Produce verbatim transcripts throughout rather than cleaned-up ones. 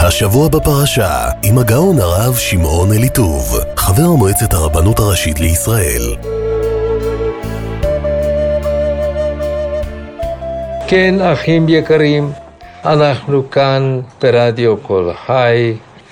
השבוע בפרשה, עם הגאון הרב שמעון אליטוב, חבר מועצת הרבנות הראשית לישראל. כן, אחים יקרים, אנחנו כאן ברדיו קול חי,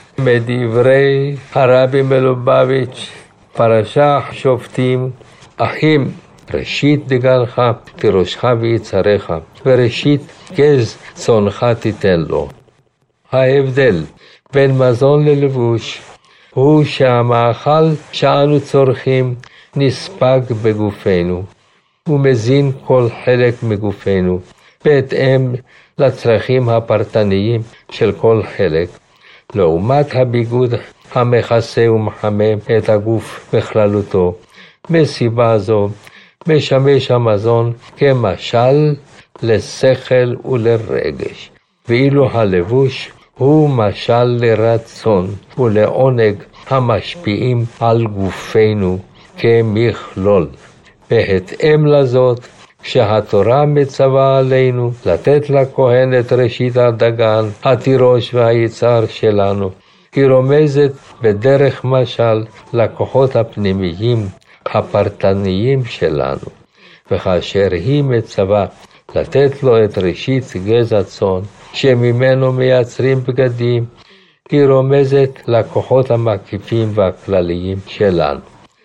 מדברי הרבי מלובביץ', פרשה שופטים. אחים, ראשית דגלך תירושך ויצריך, וראשית גז צונך תיתן לו. ההבדל בין מזון ללבוש הוא שהמאכל שאנו צורכים נספג בגופנו ומזין כל חלק מגופנו בהתאם לצרכים הפרטניים של כל חלק, לעומת הביגוד המכסה ומחמם את הגוף בכללותו. מסיבה זו משמש המזון כמשל לשכל ולרגש, ואילו הלבוש הוא משל לרצון ולעונג המשפיעים על גופנו כמכלול. בהתאם לזאת, כשהתורה מצווה עלינו לתת לכהן את ראשית הדגן, התירוש והיצר שלנו, היא רומזת בדרך משל לכוחות הפנימיים הפרטניים שלנו, וכאשר היא מצווה לתת לו את ראשית גז הצאן שממנו מייצרים בגדים, היא רומזת לכוחות המקיפים והכלליים שלנו.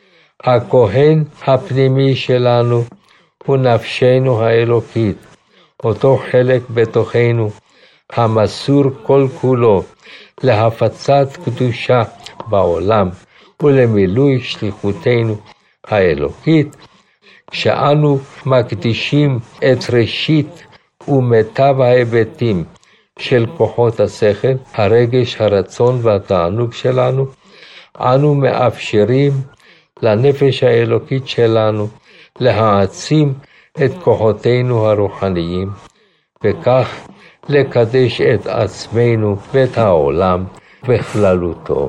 הכהן הפנימי שלנו הוא נפשנו האלוקית, אותו חלק בתוכנו המסור כל כולו להפצת קדושה בעולם ולמילוי שליחותנו האלוקית. כשאנו מקדישים את ראשית ומיטב ההיבטים של כוחות השכל, הרגש, הרצון והתענוג שלנו, אנו מאפשרים לנפש האלוקית שלנו להעצים את כוחותינו הרוחניים, וכך לקדש את עצמנו ואת העולם בכללותו.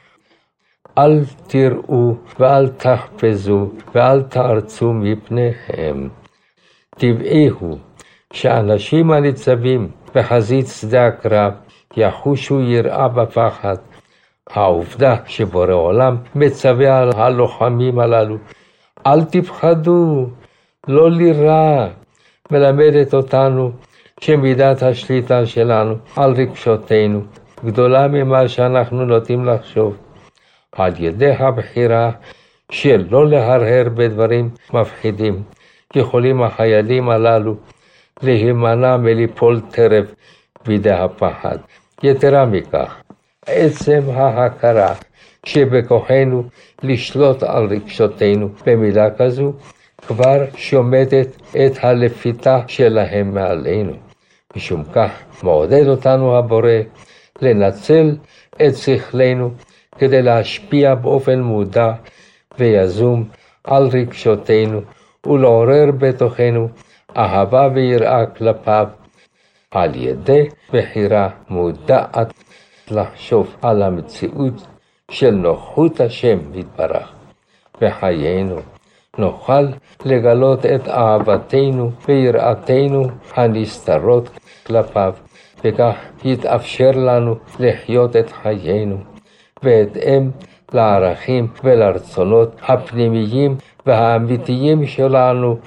אל תראו ואל תחפזו ואל תארצו מפניהם. טבעי הוא שאנשים הניצבים בחזית שדה הקרב יחושו יראה ופחד. העובדה שבורא עולם מצווה על הלוחמים הללו, אל תפחדו, לא לירא, מלמדת אותנו שמידת השליטה שלנו על רגשותינו גדולה ממה שאנחנו נוטים לחשוב. על ידי הבחירה של לא להרהר בדברים מפחידים, יכולים החיילים הללו להימנע מליפול טרף בידי הפחד. יתרה מכך, עצם ההכרה שבכוחנו לשלוט על רגשותינו במידה כזו, כבר שומטת את הלפיתה שלהם מעלינו. משום כך מעודד אותנו הבורא לנצל את שכלנו כדי להשפיע באופן מודע ויזום על רגשותינו ולעורר בתוכנו אהבה ויראה כלפיו, על ידי בחירה מודעת לחשוב על המציאות של נוחות השם יתברך בחיינו. נוכל לגלות את אהבתנו ויראתנו הנסתרות כלפיו, וכך יתאפשר לנו לחיות את חיינו בהתאם לערכים ולרצונות הפנימיים והאמיתיים שלנו.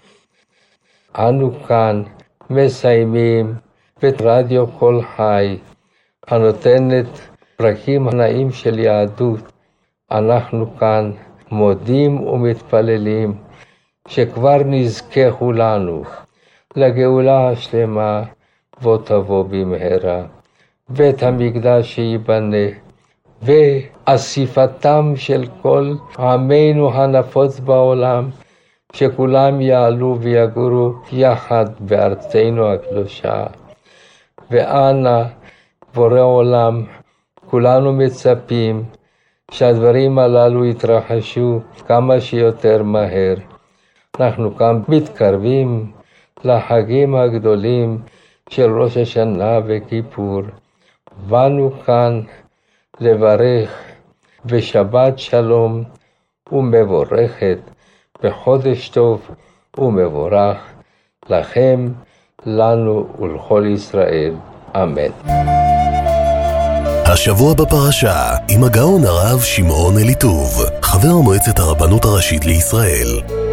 אנו כאן מסיימים את רדיו קול חי הנותנת פרקים הנאים של יהדות. אנחנו כאן מודים ומתפללים שכבר נזכה כולנו לגאולה השלמה ותבוא במהרה, בית המקדש ייבנה, ואסיפתם של כל עמנו הנפוץ בעולם, שכולם יעלו ויגורו יחד בארצנו הקדושה. ואנה בורא עולם, כולנו מצפים שהדברים הללו יתרחשו כמה שיותר מהר. אנחנו כאן מתקרבים לחגים הגדולים של ראש השנה וכיפור. באנו כאן לברך בשבת שלום ומבורכת, בחודש טוב ומבורך לכם, לנו ולכל ישראל. אמן. השבוע בפרשה עם הגאון הרב שמעון אליטוב, חבר מועצת הרבנות הראשית לישראל.